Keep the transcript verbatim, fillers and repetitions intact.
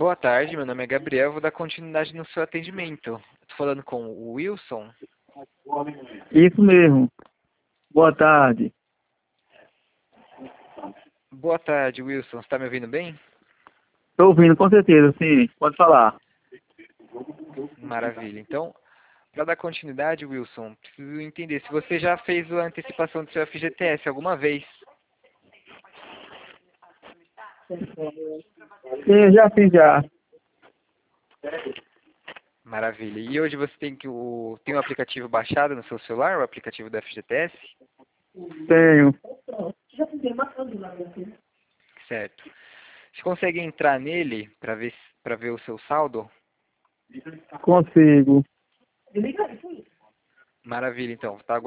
Boa tarde, meu nome é Gabriel, vou dar continuidade no seu atendimento. Estou falando com o Wilson. Isso mesmo. Boa tarde. Boa tarde, Wilson. Você está me ouvindo bem? Estou ouvindo, com certeza, sim. Pode falar. Maravilha. Então, para dar continuidade, Wilson, preciso entender se você já fez a antecipação do seu F G T S alguma vez. Sim, já fiz já. Maravilha. E hoje você tem que o tem o aplicativo baixado no seu celular, o aplicativo do F G T S? Tenho. Certo. Você consegue entrar nele para ver para ver o seu saldo? Consigo. Maravilha, então. Tá